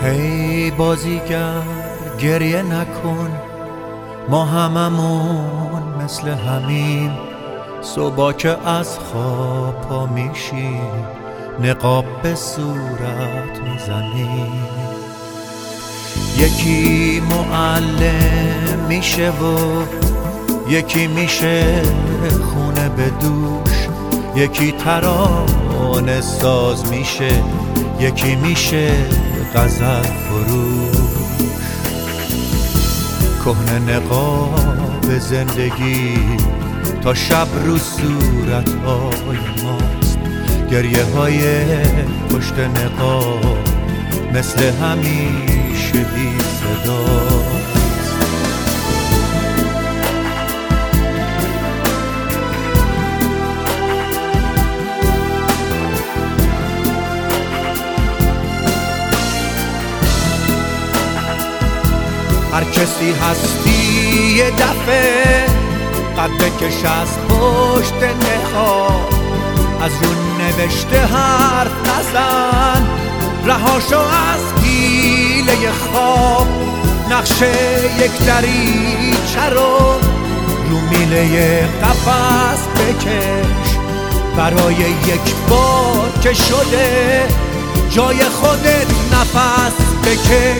هی بازیگر گریه نکن، ما هممون مثل همیم. صبح که از خواب پا میشیم نقاب به صورت میزنیم. یکی معلم میشه و یکی میشه خونه به دوش، یکی ترانه ساز میشه، یکی میشه غزل فروش. کهنه نقاب زندگی تا شب رو صورتهای ماست، گریه های پشت نقاب مثل همیشه بی صداست. هر کسی هستی یه دفعه قد بکش از پشت نقاب، از رو نوشته حرف نزن، رهاشو از حیله خواب. نقشه یک دریچه رو میله قفس بکش، برای یک بار که شده جای خودت نفس بکش.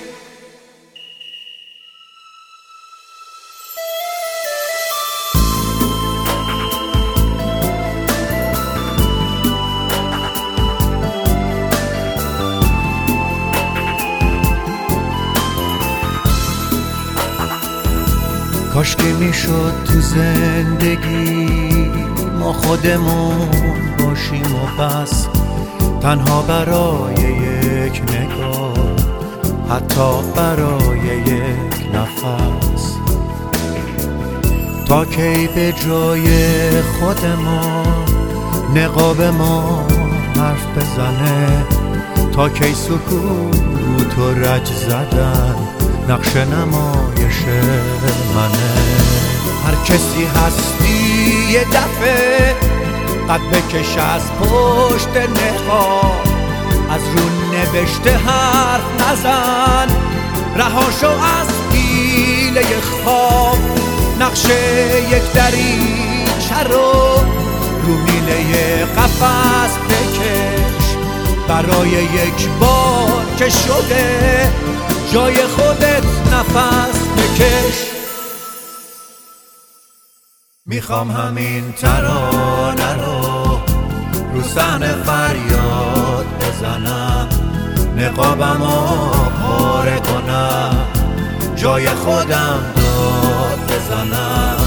کاشکی میشد تو زندگی ما خودمون باشیم و بس، تنها برای یک نگاه، حتی برای یک نفس. تا کی به جای خودمان نقاب ما حرف بزنه، تا کی سکوت و رج زدن نقش نمایش منه. هر کسی هستی یه دفعه قد بکش از پشت نقاب، از رو نوشته حرف نزن، رهاشو از حیله خواب. نقشه یک دریچه رو میله قفس بکش، برای یک بار که شده جای خودت نفس بکش. میخوام همین ترانه رو صحنه فریاد بزنم، نقابمو پاره کنم، جای خودم داد بزنم.